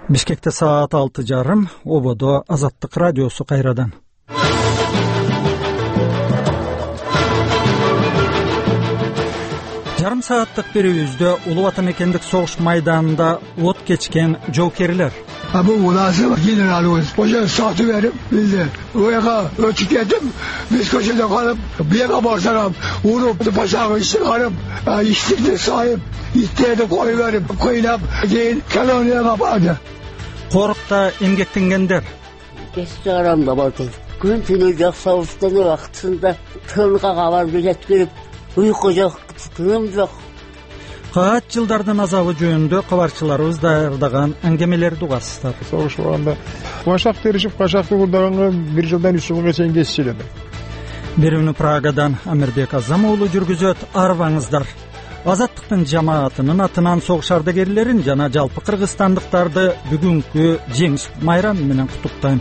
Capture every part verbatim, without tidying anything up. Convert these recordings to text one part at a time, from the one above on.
Бишкекте саат алты жарым, ободо Азаттык радиосу кайрадан. Жарым сааттык берүүбүздө Улуу Ата мекендик согуш майданында от кечкен жоокерлер. Bu ulaşım generalimiz hoca saatı verip bildi. Oraya ötüp geldim. Biz köşede kalıp bir yere başlarım. Vurup başağını çıkarıp içtikli sahip ittiğini koyuverip koyup değil koloniya kapadı. Korukta emgektengender. Geçti aramda vardı. Gün tünü yok savaştanı vaktinde tönüge kavar bilet girip uyku yok, tünüm yok. Kaç жылдардын азабы жөнүндө кабарчыларыбыз даярдаган аңгемелерди угасыздар. Согуш болгондо Куашак Теришев Куашакты курдаганга бир жылдан үч жылга чейин кесишилди. Берүүнү Прагадан Амирбек Азам уулу жүргүзөт. Арбаңыздар. Азаттыктын жамаатынын атынан согуш ардагерлерин жана жалпы кыргызстандыктарды бүгүнкү жеңиш майрамы менен куттуктайм.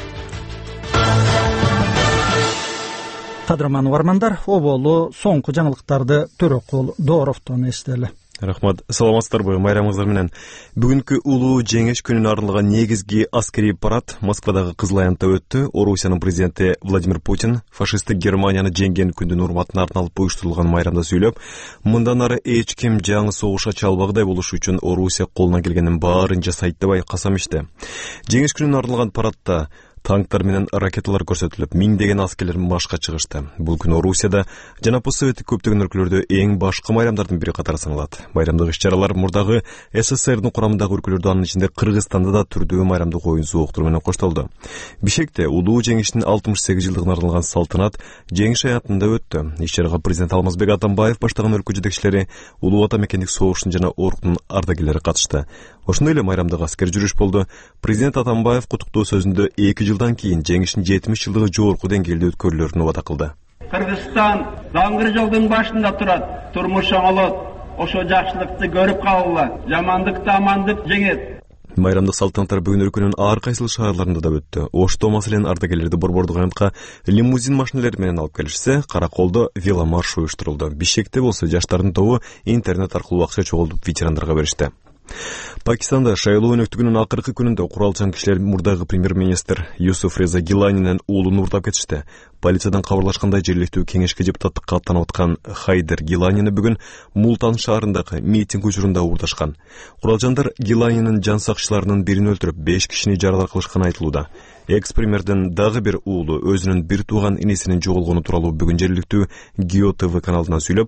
Кадырман угармандар, оболу соңку жаңылыктарды Төрөкул Дооровдон эстели. Рахмат, саламатсыздарбы, майрамыңыздар менен. Бүгүнкү улуу жеңиш күнүнө арналган негизги аскерий парад Москвадагы Кызыл Аянтта өттү. Орусиянын президенти Владимир Путин фашисттик Германияны жеңген күндүн урматына арналып уюштурулган майрамда сүйлөп, мындан ары эч ким жаңы согуш ача албагыдай болушу үчүн Орусия колунан келгенин баарын жасайт деп айкасам иште. Жеңиш күнүнө арналган парадта танктар менен ракеталар көрсөтүлүп, миңдеген аскерлер машка чыгышты. Бул күн Орусияда жана постсоветтик көптөгөн өлкөлөрдө эң башкы майрамдардын бири катары саналат. Майрамдык иш-чаралар мурдагы СССРдин курамындагы өлкөлөрдө, анын ичинде Кыргызстанда да түрдүү майрамдык оюн зооктур менен коштолду. Бишкекте улуу жеңиштин алтымыш сегиз жылдыгына арналган салтанат жеңиш аятында өттү. Иш-чарага президент Алмазбек Атамбаев баштаган өлкө жетекчилери, Улуу Ата мекендик согуштун жана оруктун ардагерлери катышты. Ошондой эле майрамдык аскер жүрүш болду. Президент Атамбаев куттуктоо сөзүндө эки жылдан кийин жеңиштин жетимиш жылдыгы жогорку деңгээлде өткөрүлөрүн убада кылды. Кыргызстан даңгыр жолдун башында турат. Турмуш оңолот. Ошо жакшылыкты көрүп калгыла. Жамандыкты амандык жеңет. Майрамдык салтанаттар бүгүн өлкөнүн ар кайсыл шаарларында да өттү. Ошто маселен ардагерлерди борбордук аянтка лимузин машиналары менен алып келишсе, Караколдо веломарш уюштурулду. Бишкекте болсо жаштардын тобу интернет аркылуу акча чогултуп ветерандарга беришти. Пакистанда шайлоо өнөктүгүнүн акыркы күнүндө куралчан кишилер мурдагы премьер-министр Юсуф Реза Гиланинин уулун уурдап кетишти. Полициядан кабарлашкандай жергиликтүү кеңешке депутаттыкка аттанып аткан Хайдер Гиланини бүгүн Мултан шаарындагы митинг учурунда уурдашкан. Куралчандар Гиланинин жан сакчыларынын бирин өлтүрүп, беш кишини жаралар кылышканы айтылууда. Экс-премьердин дагы бир уулу өзүнүн бир тууган инесинин жоголгону тууралуу бүгүн жергиликтүү Гио ТВ каналынан сүйлөп,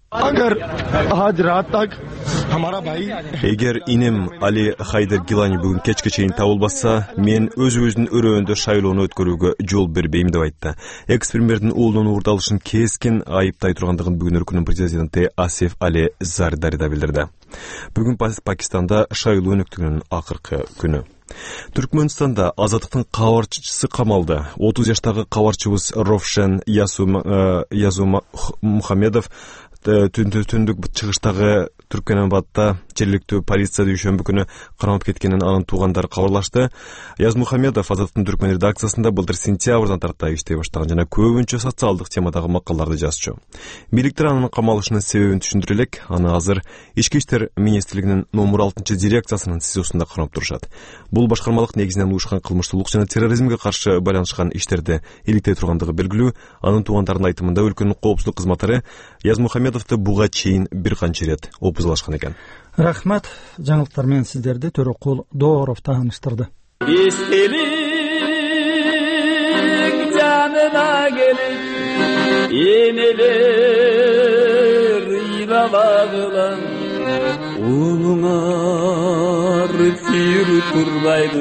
Эгер инем Али Хайдер Гилани бүгүн кечке чейин табылбаса, мен өзүбүздүн өрөөндө шайлоону өткөрүүгө жол бербейм деп айтты. Экс-премьердин уулунун уурдалышын кескен айыптай тургандыгын бүгүн өлкөнүн президенти Асиф Али Зардари да билдирди. Бүгүн Пакистанда шайлоо өнөктүгүнүн акыркы күнү. Түркмөнстанда азаттыктын кабарчысы камалды. отуз жаштагы кабарчыбыз Ровшен Язу Мухамедов түндүк чыгыштагы Түркменбатта жергиликтүү полиция дүйшөмбү күнү кармап кеткенин анын туугандары кабарлашты. Яз Мухамедов Азаттыктын Түркмен редакциясында былтыр сентябрдан тарта иштей баштаган жана көбүнчө социалдык темадагы макалаларды жазчу. Бийликтер анын камалышынын себебин түшүндүрө элек, аны азыр Ички иштер министрлигинин номер алтынчы дирекциясынын СИЗОсунда кармап турушат. Бул башкармалык негизинен уюшкан кылмыштуулук жана терроризмге каршы байланышкан иштерди иликтей тургандыгы белгилүү. Анын туугандарынын айтымында өлкөнүн коопсуздук кызматтары Яз Мухамедовду буга чейин бир канча ирет опузалашкан экен. Рахмат, жаңылыктар менен сиздерди Төрөкул Дооров тааныштырды. Эстелик жанына келип, энелер ыйламагыла, улуңар сүйрүп турбайды.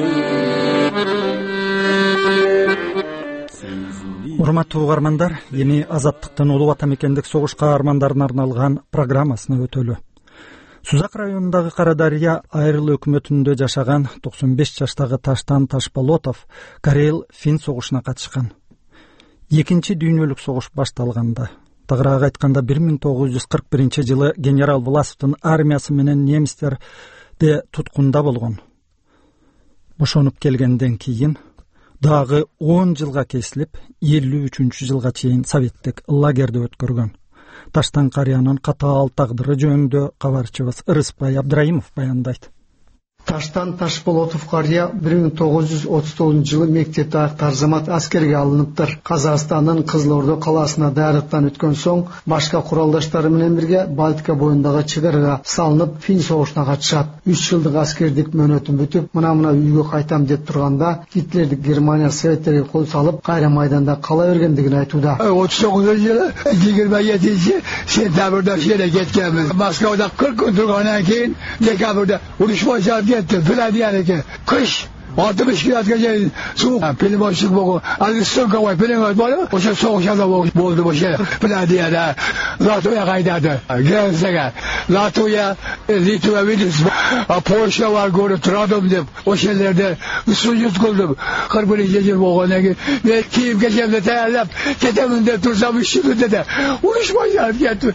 Урматтуу угармандар, эми Азаттыктын Улуу Ата мекендик согуш каармандарына арналган программасына өтөлү. Сузак районундагы Карадария айрыл өкмөтүндө жашаган токсон беш жаштагы Таштан Ташболотов Карел-Фин согушуна катышкан. Экинчи дүйнөлүк согуш башталганда, тагыраак айтканда бир миң тогуз жүз кырк биринчи жылы генерал Власовдун армиясы менен немистерде туткунда болгон. Бошонуп келгенден кийин дагы он жылга кесилип, элүү үчүнчү жылга чейин советтик лагерде өткөргөн. Таштан карыянын катаал тагдыры жөнүндө кабарчыбыз Ырыспай Абдраимов баяндайт. Таштан Ташболотов кария bir ming to'qqiz yuz o'ttiz to'qqizinchi жылы мектепти аяктар замат аскерге алыныптыр. Казакстандын Кызылордо калаасына даярдыктан өткөн соң башка куралдаштары менен бирге Балтика боюндагы чыгарга салынып, Фин согушуна катышат. үч жылдык аскердик мөөнөтүн бүтүп, мына-мына үйгө кайтам деп турганда Гитлердик Германия Советтерге кол салып, кайра майданда кала бергендигин айтууда. o'ttiz to'qqizinchi жылы yigirma yedinchi sentyabrda şehre ketganmiz. Moskvada qirq kun turgandan keyin dekabrda urush boshlanib ketdi. Filadelfiya qish altmış kilometragacha suv pelboshlik bo'lgan. Alistonkovoy pelbosh bor. O'sha so'g'ishada bo'ldi o'sha Filadelfiyada. Latviya qaydadi. Grensaga. Latviya, Litva, Vilnius, Polsha va Gorodom deb o'sha yerlarda ustunlik qildim. qirq birinchi yil bo'lgandan keyin men kiyim-kechimni tayyorlab ketaman deb tursam shu kunda urush boshlanib ketdi.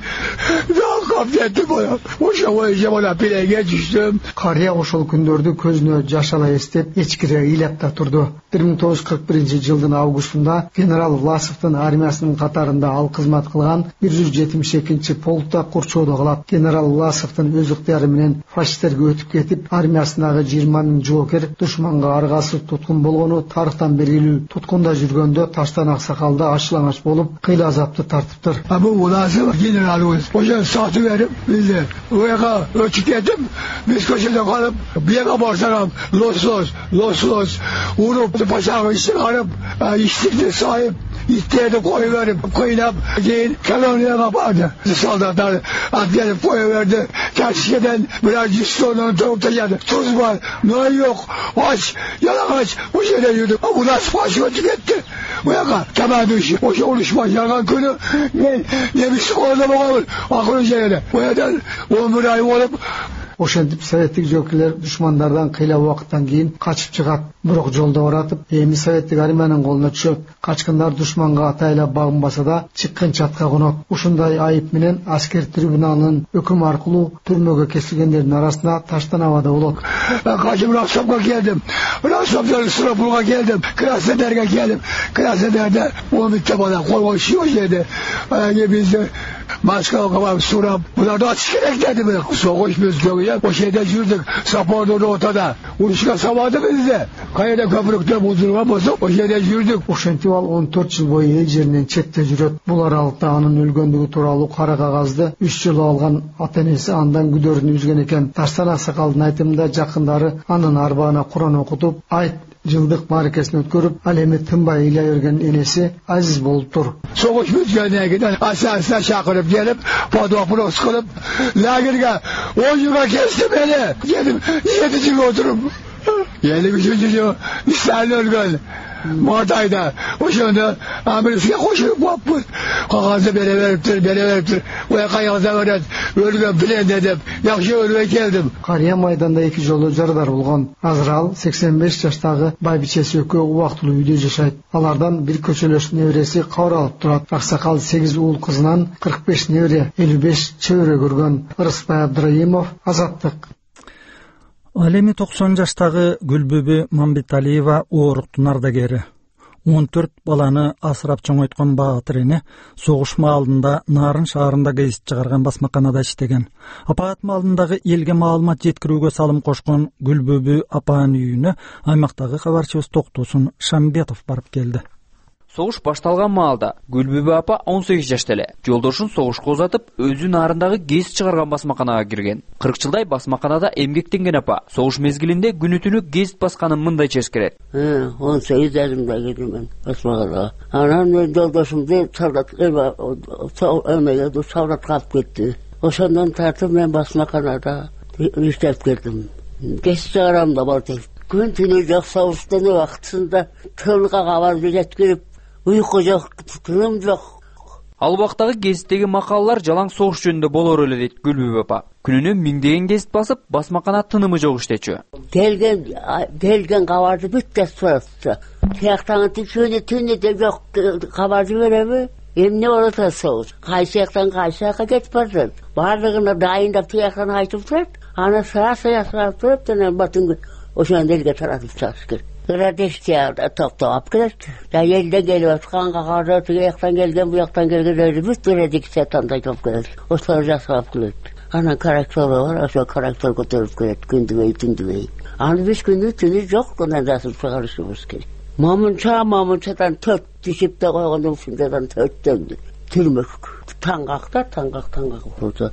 Yo'q, ketdi bola. O'sha o'yinga bola pilaga tushdim. Qariya o'shol kunlarda ko'zini yoshala estib echkire ыйлап да турду. bir ming to'qqiz yuz qirq birinchi жылдын августунда генерал Власовдун армиясынын катарында ал кызмат кылган bir yuz yetmiş экинчи полкта курчоодо калат. Генерал Власовдун өз ыктыяры менен фашисттерге өтүп кетип, армиясындагы жыйырма миң жоокер душманга аргасыз туткун болгону тарыхтан белгилүү. Туткунда жүргөндө Таштан Аксакалда ачылаңач болуп, кыйла азапты тартыптыр. Абу Власов генералыбыз. Ошо сатып берип, билди. Уяга өтүп кетип, биз көчөдө калып, бияга барсам, лос-лос, лос-лос уруп, paşağı çıkarıp, işlikli sahip, itleri koyuverip, kıynap, keyin koloniye kapardı. Soldatlar adgelip koyuverdi. Gerçekten biraz cüstonunu tutup da geldi. Tuz var, ne yok, aç, yalan aç, bu şeyde yürüdüm. Bu nasıl başıma tüketti? Bu yaka, kemer düşü. O şey oluşma, yakan günü, ne, ne bir sık orada bakalım, akıllı şeyde. Bu yerden on bir ay olup, Ошентип советтик жөкілер душмандардан кыйла убакыттан кийин качып чыгат. Бирок жолдо баратып, эми советтик армиянын колуна түшөт. Качкындар душманга атайлап багынбаса да чыккан чатка конот. Ушундай айып менен аскер трибуналынын өкүм аркылуу түрмөгө кесилгендердин арасында Таштан абада болот. Качып Ростовго келдим. Ростовдон Сыропулга келдим. Краснодарга келдим. Краснодарда он миңте бала койгон шио жерде. Эми бизди Moskvaga barib so'rab, bularni ochish kerak dedi. So'g'ish bizga o şeyde yürüdük. Saporda ortada. Urushga savodi bizni. Qayerda ko'prikda buzilgan bo'lsa, o şeyde yürüdük. Ошентип ал он төрт жыл бою эл жеринен четте жүрөт. Бул аралыкта анын өлгөндүгү тууралуу кара кагазды үч жыл алган ата-энеси андан күдөрүн үзгөн экен. Таштан Аксакалдын айтымында жакындары анын арбагына Куран окутуп, айт жылдык мааракесин өткөрүп, ал эми тынбай ыйлай берген энеси азиз болуптур. Soğuş bizgenden giden asasına çakırıp gelip, padopros kılıp, lagirge on yıla kesti beni. Yedim, yedicik oturup. Yedi üçüncü yıl, İsrail'de ölgün. Mart ayda, o şunda Amerika'ya koşup yapmış. Kağızı bere veriptir, bere veriptir. O yakayağıza öğret, ölgün bilen dedim. Yakşı ölüye geldim. Qariya maydanda iki жолу жардар болгон. Азыр ал сексен беш жаштагы байбичеси экөө убактылуу үйдө жашайт. Алардан бир көчөлөш небереси кабар алып турат. Аксакал сегиз уул кызынан кырк беш небере, элүү беш чөбөрө көргөн. Ырысбай Абдраимов, Азаттык. Ал эми токсон жаштагы Гүлбүбү Мамбеталиева ооруктун ардагери. он төрт баланы асырап чоңойткон баатыр эне согуш маалында Нарын шаарында гезит чыгарган басмаканада иштеген. Апаат маалындагы элге маалымат жеткирүүгө салым кошкон Гүлбүбү апанын үйүнө аймактагы кабарчыбыз Токтосун Шамбетов барып келди. Согуш башталган маалда Гүлбүбү апа он сегиз жашта эле. Жолдошун согушка узатып, өзү Нарындагы гезит чыгарган басмаканага кирген. кырк жылдай басмаканада эмгектенген апа согуш мезгилинде күнү-түнү гезит басканын мындайча эскерет. он сегиз жашымда кирдим мен басмаканага. Анан мен жолдошумду солдат эмеге солдатка алып кетти. Ошондон тартып мен басмаканада иштеп келдим. Гезит чыгарам да болду. Күн-түнү жок согуштун убактысында тылга кабар жеткирип, уйку жок, тыным жок. Ал убактагы гезиттеги макалалар жалаң согуш жөнүндө болор эле дейт Гүлбүбү апа. Күнүнө миңдеген гезит басып, басмакана тынымы жок иштечү. Келген келген кабарды бүт жазып турат. Тияктан түшүнү түнү де жок кабарды береби? Эмне болот согуш? Кайсы жактан кайсы жакка кетип барат. Бардыгына дайындап тияктан айтып турат. Аны сыра-сыра сырап туруп, жана батын ошондо элге таратып чыгыш керек. Радиштия токтоп келет. Да элде келип аткан кагарды тияктан келген, бу жактан келгендерди бүт радиктия тандайт келет. Ошолор жасап келет. Анан карактор бар, ошо карактор көтөрүп келет күндүгөй түндүгөй. Аны биз күнү түнү жок гана жазып чыгарышыбыз керек. Мамынча мамынчадан төрт түшүп да койгон ушундан төрттөн түрмөк. Таңгакта таңгак таңгак болду.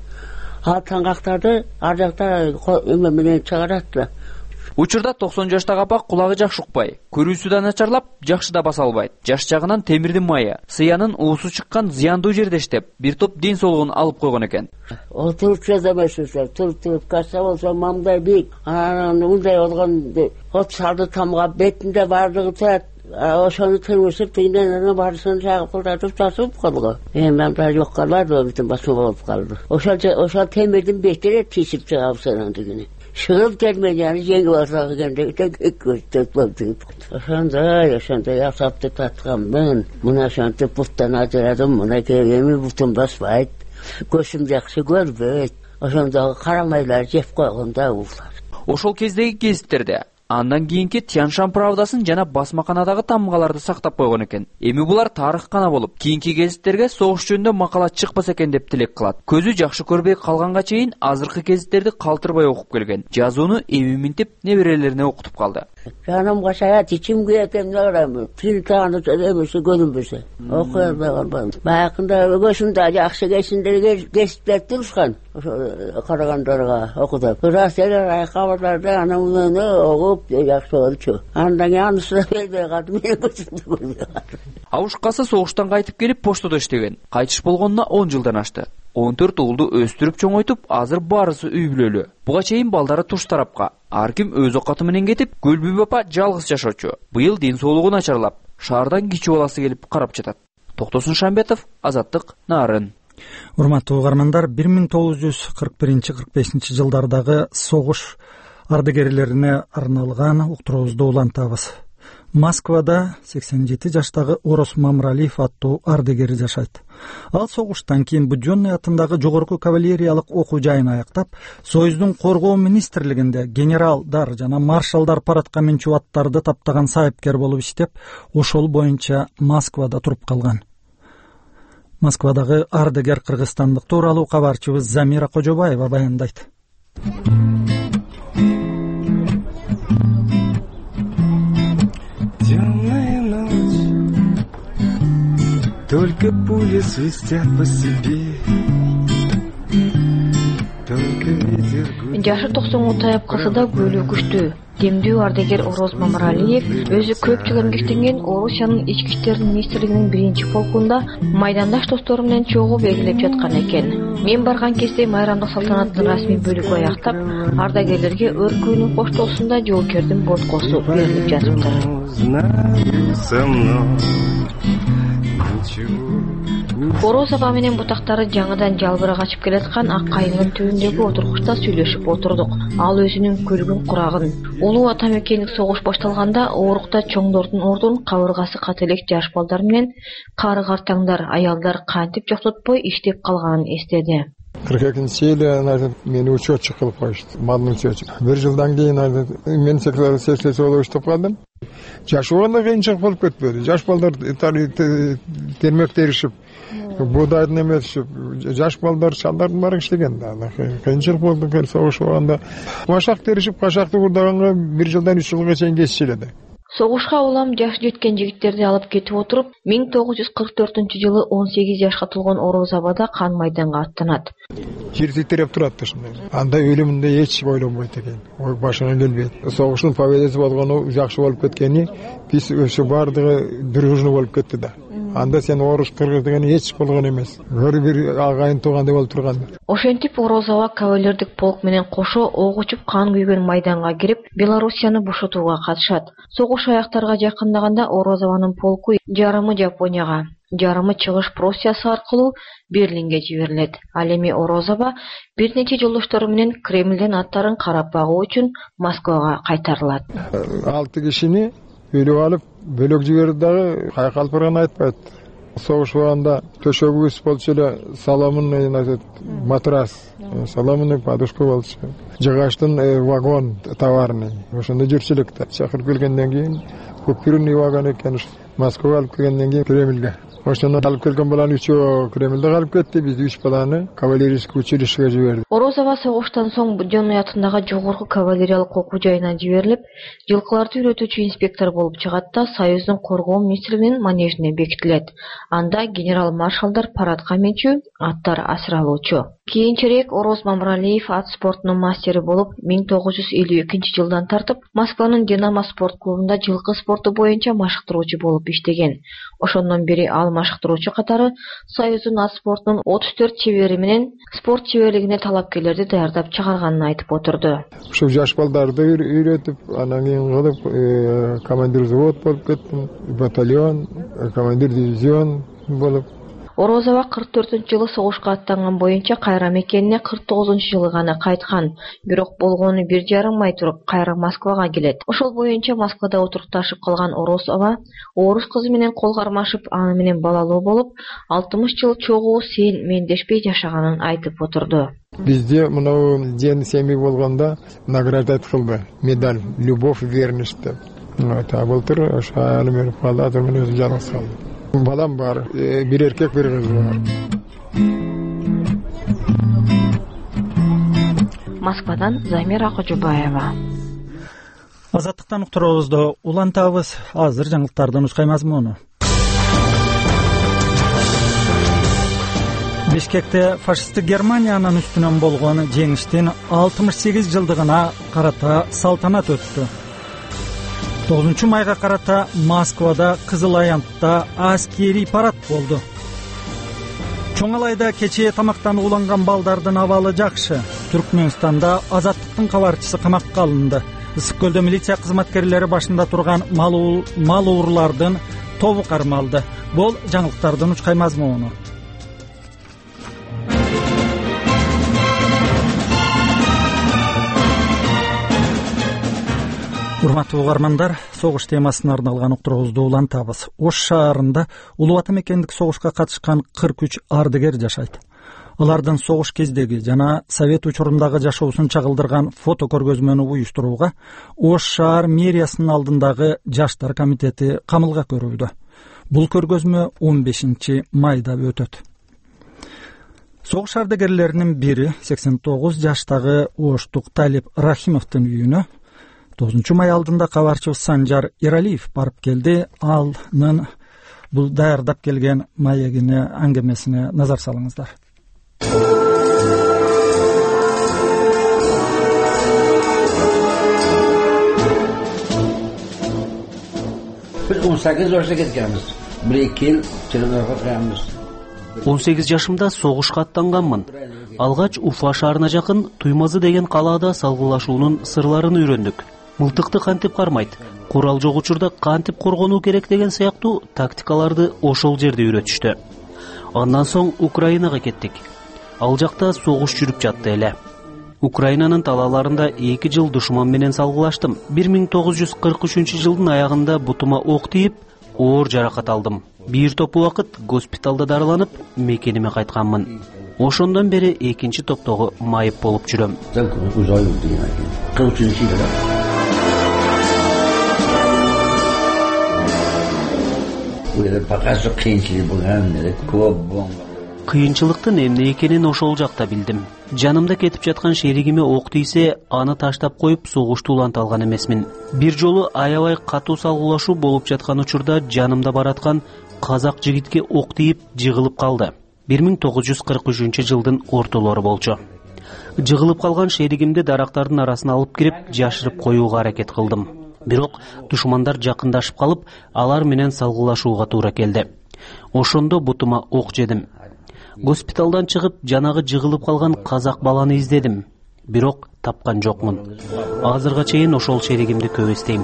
А таңгактарды ар жакта эме менен чыгараттыр. Учурда токсон жаштагы апа кулагы жакшы укпай, көрүүсү да начарлап, жакшы да баса албайт. Жаш жагынан темирдин майы, сыянын уусу чыккан зыяндуу жерде иштеп, бир топ ден соолугун алып койгон экен. Отуруп жазамайсыздар, туруп-туруп кassa болсо мамдай бийик. Анан мындай болгон от салды тамга бетинде бардыгы турат. Ошону тырмышып, тегинен барысын жагып кылдатып тасып калды. Эми анда жок калбады, бүтүн басуу болуп калды. Ошол ошол темирдин бетине тишип чыгапсың дегени. Шығып келмеден жеңіп алсақ екенде көзтөп болды. Ошондой, ошондой асапты татқанмын. Мына ошентип буттан ажырадым, мына келгенми бутум баспайт. Көзүм жакшы көрбөйт. Ошондогу карамайлар жеп койгонда улар. Ошол кездеги гезиттерде андан кийинки Тяншан правдасын жана басмаканадагы тамгаларды сактап койгон экен. Эми булар тарых гана болуп, кийинки гезиттерге согуш жөнүндө макала чыкпаса экен деп тилек кылат. Көзү жакшы көрбөй калганга чейин азыркы гезиттерди калтырбай окуп келген. Жазууну эми минтип неберелерине окутуп калды. Жанымга саят ичим күйөт эмне кыламын? Тил таанып эмесе көрүнбөсө. Окуя албайм. Баягында көзүмдө жакшы кесиндерге гезиттер турушкан. Ошо карагандарга окутуп. Бирок эле кабарларды анан окуп жакшы болчу. Андан кийин анысы келбей калды, мен көзүмдө көрбөй калды. Авушкасы согуштан кайтып келип поштада иштеген. Кайтыш болгонуна он жылдан ашты. он төрт уулду өстүрүп чоңойтуп, азыр барысы үй бүлөлүү. Буга чейин балдары туш тарапка, ар ким өз окаты менен кетип, Гүлбүбү апа жалгыз жашоочу. Быйыл ден соолугу начарлап, шаардан кичи баласы келип карап жатат. Токтосун Шамбетов, Азаттык, Нарын. Урматтуу угармандар, бир миң тогуз жүз кырк биринчи кырк бешинчи жылдардагы согуш ардагерлерине арналган уктуруубузду улантабыз. Москвада сексен жети жаштагы Орос Мамралиев аттуу ардагер жашайт. Ал согуштан кийин Будённый атындагы жогорку кавалериялык окуу жайын аяктап, Союздун коргоо министрлигинде генералдар жана маршалдар парадка минчүү аттарды таптаган сайыпкер болуп иштеп, ошол боюнча Москвада туруп калган. Москвадагы ардагер кыргызстандык тууралуу кабарчыбыз Замира Кожобаева баяндайт. Только пули свистят по себе. Жашы токсонго таяп калса да көйлөө күчтүү. Демдүү ардагер Орос Мамралиев өзү көп жыл эмгектенген Орусиянын ички иштер министрлигинин биринчи полкунда майдандаш достору менен чогуу белгилеп жаткан экен. Мен барган кезде майрамдык салтанаттын расмий бөлүгү аяктап, ардагерлерге өр күнүн коштоосунда жоокердин боткосу берилип жатыптыр. Орос апа менен бутактары жаңыдан жалбыра качып келаткан ак кайыңдын түбүндөгү отургучта сүйлөшүп отурдук. Ал өзүнүн күлгүн курагын, улуу атамекендик согуш башталганда оорукта чоңдордун ордун кабыргасы кателек жаш балдар менен кары картаңдар, аялдар кантип жоктотпой иштеп калганын эстеди. кырк экинчи жылы мени учетчик кылып коюшту, мадный учетчик. Бир жылдан кийин мен секретарь болуп иштеп калдым. Жашооганда кыйынчылык болуп кетпеди. Жаш балдар термек теришип, буудайдын эметишип, жаш балдар шалдардын баары иштеген да. Кыйынчылык болду, согуш болгондо башак теришип, кашакты курдаганга бир жылдан үч жылга чейин кесишиледи. Согушка улам жаш жеткен жигиттерди алып кетип отуруп, миң тогуз жүз кырк төртүнчү жылы он сегиз жашка толгон Орос абада кан майданга аттанат. Жер титиреп турат да ушундай. Анда өлүмүндө эч ойлонбойт экен. Ой башына келбейт. Согуштун победасы болгону жакшы болуп кеткени, биз ошо бардыгы дружно болуп кетти да. Анда сен орус кыргыз деген эч болгон эмес. Өр бир агайын туугандай болуп турган. Ошентип Орос аба кавалердик полк менен кошо ок учуп кан күйгөн майданга кирип, Белоруссияны бошотууга катышат. Согуш аяктарга жакындаганда Орос абанын полку жарымы Жапонияга, жарымы чыгыш Пруссиясы аркылуу Берлинге жиберилет. Ал эми Орос аба бир нече жолдоштору менен Кремлден аттарын карап багуу үчүн Москвага кайтарылат. алты кишини үйлүп алып, бөлөк жиберди дагы кайкалпырган айтпайт. Согуш болгондо төшөгүбүз болчу эле, соломонный матрас, соломонный подушка болчу. Жыгачтын вагон товарный. Ошондо жүрчүлүк да. Чакырып келгенден кийин купюрный вагон экен. Москвага алып келгенден кийин Кремльге. Ошондон алып келген баланы үчөө Кремльде калып кетти. Биз үч баланы кавалерийский училищеге жиберди. Орозова согуштан соң Будённый атындагы жогорку кавалериялык окуу жайына жиберилип, жылкыларды үйрөтүүчү инспектор болуп чыгат да Союздун коргоо министрлигинин манежине бекитилет. Анда генерал-маршалдар парадка менчүү, аттар асыралуучу. Кийинчерээк Ороз Мамралиев ат спортунун мастери болуп, миң тогуз жүз элүү экинчи жылдан тартып Москванын Динамо спорт клубунда жылкы спорту боюнча машыктыруучу болуп иштеген. Ошондон бери ал машыктыруучу катары Союздун ат спортунун отуз төрт чебери менен спорт чеберлигине талапкерлерди даярдап чыгарганын айтып отурду. Ошо жаш балдарды үйрөтүп, анан кийин кылып командир взвод болуп кеттим, батальон, командир дивизион болуп. Орозова кырк төртүнчү жылы согушка аттанган боюнча кайра мекенине кырк тогузунчу жылы гана кайткан. Бирок болгону бир жарым ай туруп кайра Москвага келет. Ошол боюнча Москвада отурукташып калган Орозова орус кызы менен кол кармашып, аны менен балалуу болуп, алтымыш жыл чогуу сен мендешпей жашаганын айтып отурду. Бизде мынау ден семьи болгондо награждать кылды. Медаль «Любовь и верность» деп. Та былтыр ошо аны берип калды, азыр мен өзүм жалгыз калдым. Балам бар, бир эркек, бир кыз бар. Москвадан Замира Кожобаева. Азаттыктан уктуруубузду улантабыз. Азыр жаңылыктардын ушкай мазмуну. Бишкекте фашисттик Германиянын үстүнөн болгон жеңиштин алтымыш сегиз жылдыгына карата салтанат өттү. тогузунчу майга карата Москвада Кызыл Аянтта аскерий парад болду. Чоңалайда кечээ тамактанып уланган балдардын абалы жакшы. Түркмөнстанда азаттыктын кабарчысы камакка алынды. Ысык көлдө милиция кызматкерлери башында турган мал уурлардын тобу кармалды. Бул жаңылыктардын учкай мазмуну. Урматтуу угармандар, согуш темасына арналган уктуруубузду улантабыз. Ош шаарында Улуу Ата мекендик согушка катышкан кырк үч ардыгер жашайт. Алардын согуш кездеги жана совет учурундагы жашоосун чагылдырган фото көргөзмөнү уюштурууга Ош шаар мэриясынын алдындагы жаштар комитети камылга көрүлдү. Бул көргөзмө он бешинчи майда өтөт. Согуш ардыгерлеринин бири сексен тогуз жаштагы Оштук Талип Рахимовдун үйүнө тогузунчу май алдында кабарчыбыз Санжар Иралиев барып келди. Алнын бул даярдап келген маегине, аңгемесине назар салыңыздар. Biz он сегиз жашта кеткенбиз. бир эки жыл телевизорго турганбыз. он сегиз жашымда согушка аттанганмын. Алгач Уфа шаарына жакын Туймазы деген калаада салгылашуунун сырларын үйрөндүк. Мылтыкты кантип кармайт, курал жок учурда кантип коргонуу керек деген сыяктуу тактикаларды ошол жерде үйрөтүштү. Андан соң Украинага кеттик. Ал жакта согуш жүрүп жатты эле. Украинанын талааларында эки жыл душман менен салгылаштым. бир миң тогуз жүз кырк үчүнчү жылдын аягында бутума ок тийип, оор жаракат алдым. Бир топ убакыт госпиталда дарыланып, мекениме кайтканмын. Ошондон бери экинчи топтогу майып болуп жүрөм. Кыйынчылыктын эмне экенин ошол жакта билдим. Жанымда кетип жаткан шеригиме ок тийсе, аны таштап коюп согушту уланта алган эмесмин. Бир жолу аябай катуу салгылашуу болуп жаткан учурда жанымда бараткан казак жигитке ок тийип жыгылып калды. бир миң тогуз жүз кырк үчүнчү жылдын ортолору болчу. Жыгылып калган шеригимди дарактардын арасына алып кирип, жашырып коюуга аракет кылдым. Бирок душмандар жакындашып калып, алар менен салгылашууга туура келди. Ошондо бутума ок жедим. Госпиталдан чыгып, жанагы жыгылып калган казак баланы издедим. Бирок тапкан жокмун. Азырга чейин ошол шеригимди көп эстейм.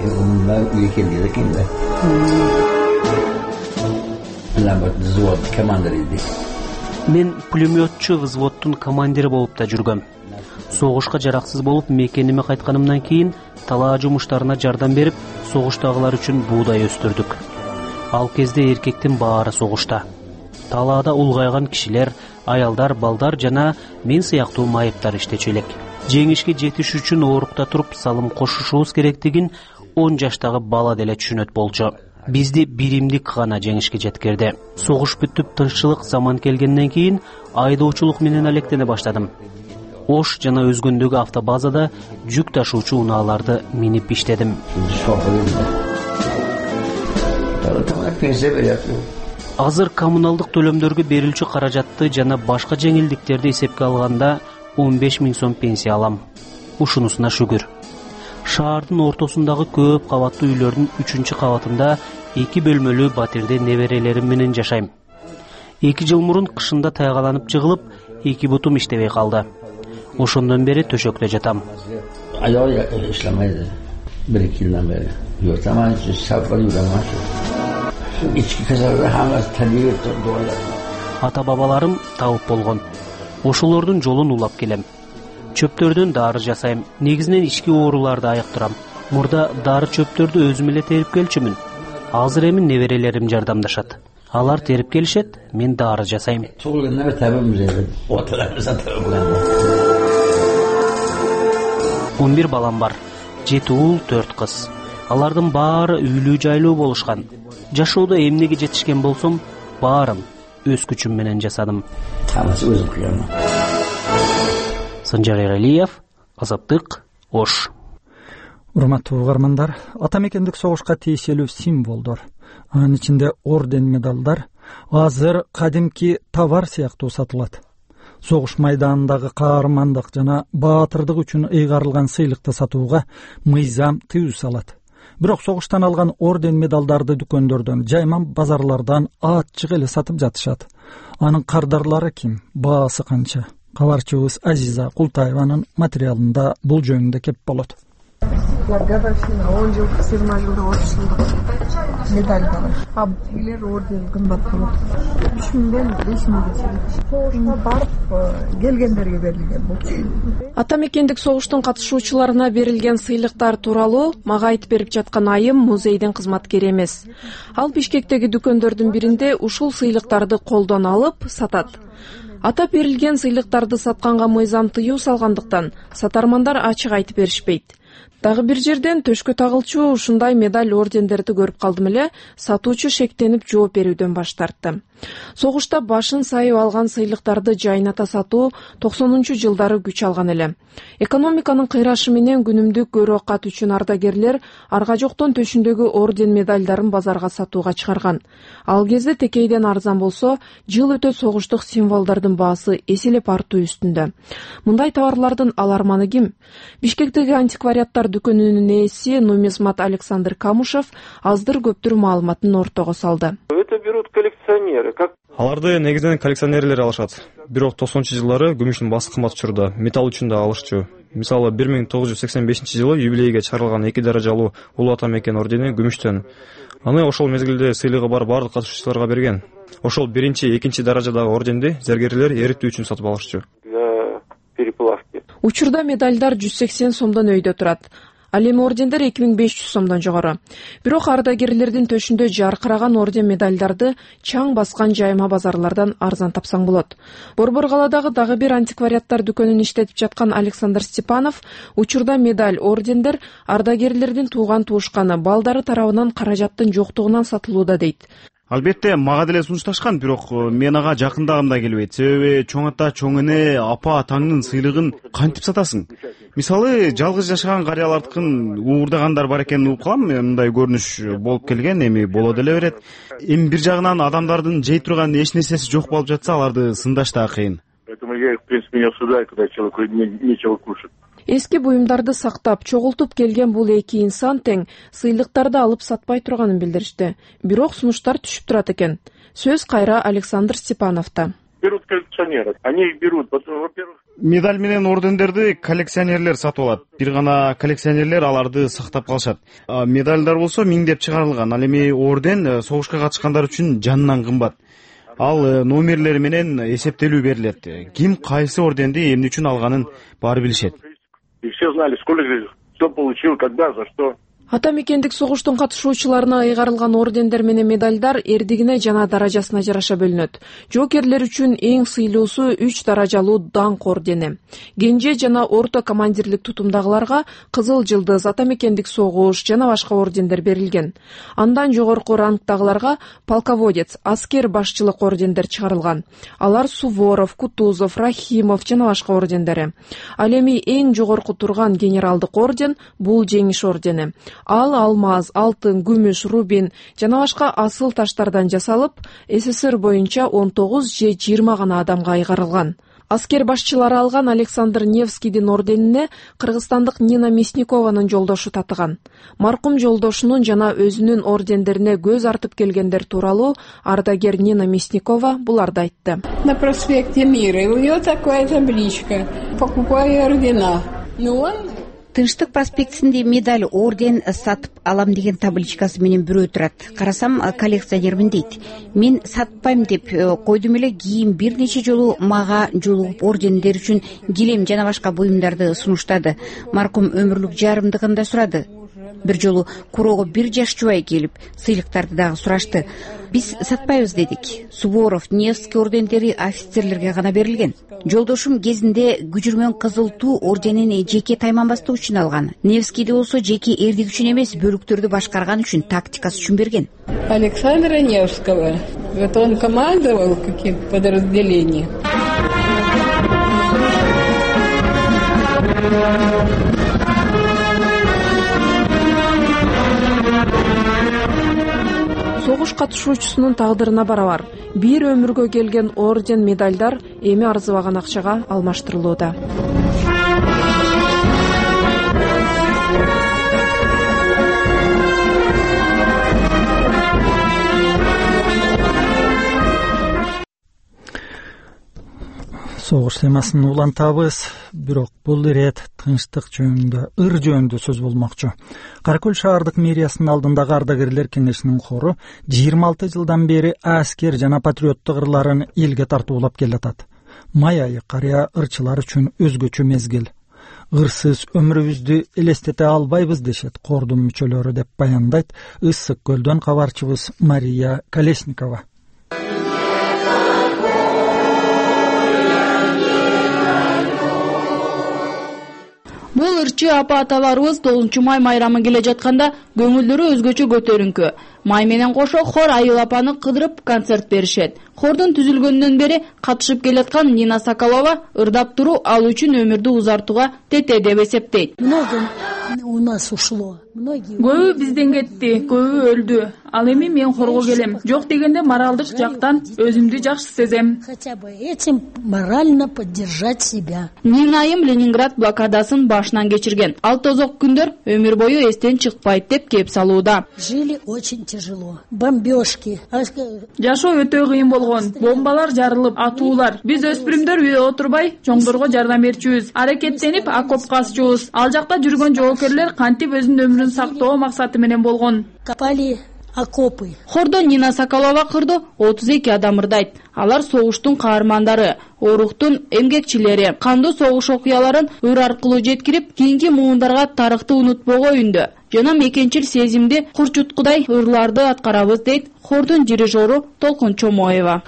Мен пулеметчу взводтун командири болуп да жүргөм. Согушка жараксыз болуп мекениме кайтканымдан кийин талаа жумуштарына жардам берип, согуштагылар үчүн буудай өстүрдүк. Ал кезде эркектин баары согушта. Талаада улгайган кишилер, аялдар, балдар жана мен сыяктуу майыптар иштечү элек. Жеңишке жетиш үчүн оорукта туруп салым кошушубуз керектигин он жаштагы бала деле түшүнөт болчу. бизди биримдик гана жеңишке жеткирди. Согуш бүтүп тынччылык заман келгенден кийин айдоочулук менен алектене баштадым. Ош жана өзгөндөгү автобазада жүк ташуучу унааларды минип иштедим. Азыр коммуналдык төлөмдөргө берилчү каражатты жана башка жеңилдиктерди эсепке алганда он беш миң сом пенсия алам. Ушунусуна шүгүр. Шаардын ортосундагы көп кабаттуу үйлөрдүн үчүнчү кабатында эки бөлмөлүү батирде неберелерим менен жашайм. Эки жыл мурун кышында тайгаланып жыгылып, эки бутум иштебей калды. Ошондон бери төшөктө жатам. Аял иштемейди. Bir iki yıldan beri. Yok tamam, saflar yürüyorum. İçki kazaları hamısı tabiye doğru. Ата бабаларым табып болгон. Ошолордун жолун улап келем. Чөптөрдөн дары жасайм. Негизинен ички ооруларды айыктырам. Мурда дары чөптөрдү өзүм эле терип келчүмүн. Азыр эми неберелерим жардамдашат. Алар терип келишет, мен дары жасайм. Тугулунда табым жер. Оталарыбыз атабылган. он бир балам бар. жети уул, төрт кыз. Алардын баары үйлүү жайлуу болушкан. Жашоодо эмнеге жетишкен болсом, баарын өз күчүм менен жасадым. Тамасы өзүм кыямын. Санжар Эралиев, Азаттык, Ош. Урматтуу угармандар, ата мекендик согушка тиешелүү символдор, анын ичинде орден, медалдар азыр кадимки товар сыяктуу сатылат. Согуш майданындагы каармандык жана баатырдык үчүн ыйгарылган сыйлыкты сатууга мыйзам тыюу салат. Бирок согуштан алган орден, медалдарды дүкөндөрдөн, жайман базарлардан ачык эле сатып жатышат. Анын кардарлары ким? Баасы канча? Кабарчыбыз Азиза Култаеванын материалында бул жөнүндө кеп болот. Годовщина он жыл, жыйырма жылдык, отуз жылдык медаль бар. А билер орден кымбат болот. үч миңден беш миңге чейин. Согушка барып келгендерге берилген бул. Ата мекендик согуштун катышуучуларына берилген сыйлыктар тууралуу мага айтып берип жаткан айым музейдин кызматкери эмес. Ал Бишкектеги дүкөндөрдүн биринде ушул сыйлыктарды колдон алып сатат. Атап берилген сыйлыктарды сатканга мыйзам тыюу салгандыктан сатармандар ачык айтып беришпейт. Дагы бир жерден төшкө тагылчу ушундай медаль, ордендерди көрүп калдым эле, сатуучу шектенип жооп берүүдөн баш тартты. Согушта башын сайып алган сыйлыктарды жайната сатуу токсонунчу жылдары күч алган эле. Экономиканын кыйрашы менен күнүмдүк көрөкат үчүн ардагерлер арга жоктон төшүндөгү орден, медальдарын базарга сатууга чыгарган. Ал кезде текейден арзан болсо, жыл өтө согуштук символдордун баасы эселеп артуу үстүндө. Мындай товарлардын аларманы ким? Бишкектеги антиквариаттар дүкөнүнүн ээси нумизмат Александр Камушев аздыр көптүр маалыматын ортого салды. Это берут коллекционеры. Как... Аларды негизинен коллекционерлер алышат. Бирок токсонунчу жылдары күмүштүн баасы кымбат учурда, металл үчүн да алышчу. Мисалы бир миң тогуз жүз сексен бешинчи жылы юбилейге чыгарылган эки даражалуу улуу ата мекен ордени күмүштөн. Аны ошол мезгилде сыйлыгы бар бардык катышуучуларга берген. Ошол биринчи, экинчи даражадагы орденди зергерлер эритүү үчүн сатып алышчу. Для переплавки. Учурда медальдар жүз сексен сомдон өйдө турат. Ал эми ордендер эки миң беш жүз сомдон жогору. Бирок ардагерлердин төшүндө жаркыраган орден, медальдарды чаң баскан жайма базарлардан арзан тапсаң болот. Борбор-Каладагы дагы бир антиквариаттар дүкөнүн иштетип жаткан Александр Степанов учурда медаль, ордендер ардагерлердин тууган туушканы, балдары тарабынан каражаттын жоктугунан сатылууда дейт. Албетте, мага деле сунушташкан, бирок мен ага жакындагым да келбейт. Себеби чоң ата, чоң эне, апа, атаңдын сыйлыгын кантип сатасың? Мисалы, жалгыз жашаган карыялардыкын уурдагандар бар экенин угуп калам. Мындай көрүнүш болуп келген, эми боло деле берет. Эми бир жагынан адамдардын жей турган эч нерсеси жок болуп жатса, аларды сындаш да кыйын. Поэтому я их, в принципе, не осуждаю, когда человеку нечего кушать. Эски буюмдарды сактап, чогултуп келген бул эки инсан тең сыйлыктарды алып сатпай турганын билдиришти. Бирок сунуштар түшүп турат экен. Сөз кайра Александр Степановта. Берут коллекционеры. Они их берут, во-первых. Медаль менен ордендерди коллекционерлер сатып алат. Бир гана коллекционерлер аларды сактап калышат. Медальдар болсо миңдеп чыгарылган. Ал эми орден согушка катышкандар үчүн жанынан кымбат. Ал номерлери менен эсептелүү берилет. Ким кайсы орденди эмне үчүн алганын баары билишет. И все знали, сколько, что получил, когда, за что. Ата мекендик согуштун катышуучуларына ыйгарылган ордендер менен медалдар эрдигине жана даражасына жараша бөлүнөт. Жоокерлер үчүн эң сыйлуусу үч даражалуу даңк ордени. Кенже жана орто командирлик тутумдагыларга Кызыл Жылдыз, ата мекендик согуш жана башка ордендер берилген. Андан жогорку рангдагыларга полководец, аскер башчылык ордендер чыгарылган. Алар Суворов, Кутузов, Рахимов жана башка ордендери. Ал эми эң жогорку турган генералдык орден бул жеңиш ордени. Ал алмаз, алтын, күмүш, рубин жана башка асыл таштардан жасалып, СССР боюнча он тогуз же жыйырма гана адамга ыйгарылган. Аскер башчылары алган Александр Невскийдин орденине кыргызстандык Нина Мясникованын жолдошу татыган. Маркум жолдошунун жана өзүнүн ордендерине көз артып келгендер тууралуу ардагер Нина Мясникова буларды айтты. На проспекте Мира у нее такая табличка: покупай ордена. Но он Тынчтык проспектисинде медаль, орден сатып алам деген табличкасы менен бирөө турат. Карасам, коллекционермин дейт. Мен сатпайм деп койдум эле, кийин бир нече жолу мага жолугуп ордендер үчүн килем жана башка буюмдарды сунуштады. Маркум өмүрлүк жарымдыгын да сурады. Бир жолу курого бир жаш жубай келип, сыйлыктарды дагы сурашты. Биз сатпайбыз дедик. Суворов, Невский ордендери офицерлерге гана берилген. Жолдошум кезинде күжүрмөн кызыл туу орденин жеке тайманбастык үчүн алган. Невскийди болсо жеке эрдик үчүн эмес, бөлүктөрдү башкарган үчүн, тактикасы үчүн берген. Александра Невского. Вот он командовал каким-то подразделением. Согуш катышуучусунун тагдырына барабар бир өмүргө келген орден, медальдар эми арзыбаган акчага алмаштырылууда. Согуш темасын улантабыз, бирок бул ирет тынчтык жөнүндө, ыр жөнүндө сөз болмокчу. Кара Көл шаардык мэриясынын алдындагы ардагерлер кеңешинин хору жыйырма алты жылдан бери аскер жана патриоттук ырларын элге тартуулап келатат. Май айы карыя ырчылар үчүн өзгөчө мезгил. Ырсыз өмүрүбүздү элестете албайбыз дешет кордун мүчөлөрү, деп баяндайт Ысык Көлдөн кабарчыбыз Мария Колесникова. Бул ырчы апа-аталарыбыз тогузунчу май майрамы келе жатканда көңүлдөрү өзгөчө көтөрүңкү. Май менен кошо хор Айыл апаны кыдырып концерт беришет. Хордун түзүлгөндөн бери катышып келаткан Нина Соколова ырдап туруу ал үчүн өмүрдү узартууга тете деп эсептейт. У нас ушло. Көбү бизден кетти, көбү өлдү. Ал эми мен хорго келем. Жок дегенде моралдык жактан өзүмдү жакшы сезем. Хотя бы этим морально поддержать себя. Нина айым Ленинград блокадасын башынан кечирген. Ал тозок күндөр өмүр бою эстен чыкпайт деп кеп салууда. Жили очень тяжело. Бомбёжки. Жашоо өтө кыйын болгон. Бомбалар жарылып, атуулар. Биз өспүрүмдөр үйдө отурбай, чоңдорго жардам берчүбүз. Аракеттенип окопко асчубуз. Ал жакта жүргөн жоокерлер кантип өзүнүн өмүрүн сактоо максаты менен болгон. Копали окопы. Хордо Нина Соколова кырды отуз эки адам ырдайт. Алар согуштун каармандары, оруктун эмгекчилери, кандуу согуш окуяларын ыр аркылуу жеткирип, кийинки муундарга тарыхты унутпого үндү жана мекенчил сезимди курчуткудай ырларды аткарабыз, дейт хордун дирижеру Толкун Чомоева.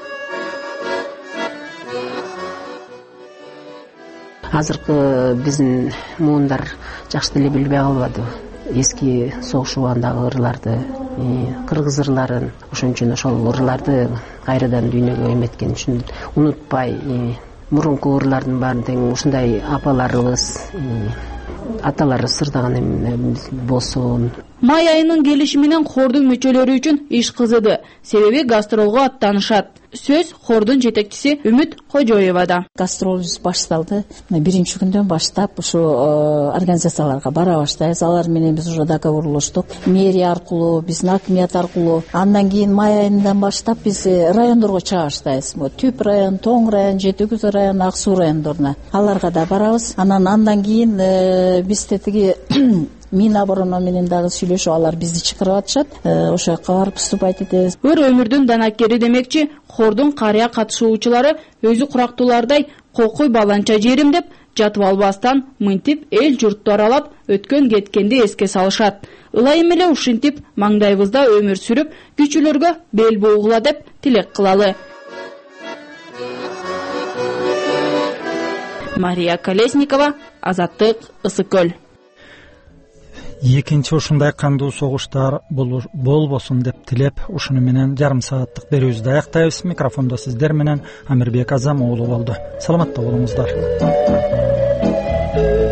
Азыркы биздин муундар жакшы деле билбей калбады. Эски согуш убагындагы ырларды, кыргыз ырларын, ошон үчүн ошол ырларды кайрадан дүйнөгө эметкен үчүн унутпай, мурунку ырлардын баарын тең ушундай апаларыбыз, аталарыбыз ырдаган болсун. Май айынын келиши менен хордун мүчөлөрү үчүн иш кызыды. Себеби гастролго аттанышат. Сөз хордун жетекчиси Үмүт Кожоевада. Гастролубуз башталды. Биринчи күндөн баштап ушу организацияларга бара баштайбыз. Алар менен биз уже договорлоштук. Мэрия аркылуу, биздин акимият аркылуу. Андан кийин май айынан баштап биз райондорго чыга баштайбыз. Түп район, Тоң район, Жети Күз район, Ак Суу райондоруна. Аларга да барабыз. Анан андан кийин бизде тиги мина оборона менен дагы сүйлөшүп, алар бизди чакырып атышат. Ошо жака барып выступать этебиз. Өр өмүрдүн данакери демекчи, хордун карыя катышуучулары өзү курактуулардай кокуй баланча жерим деп жатып албастан мынтип эл журтту аралап өткөн кеткенди эске салышат. Ылайым эле ушинтип маңдайыбызда өмүр сүрүп, күчүлөргө бел буугула деп тилек кылалы. Мария Колесникова, Азаттык, Ысык көл. Экинчи ушундай кандуу согуштар болбосун деп тилеп, ушуну менен жарым сааттык берүүбүздү аяктайбыз. Микрофондо сиздер менен Амирбек Азам уулу болду. Саламатта болуңуздар.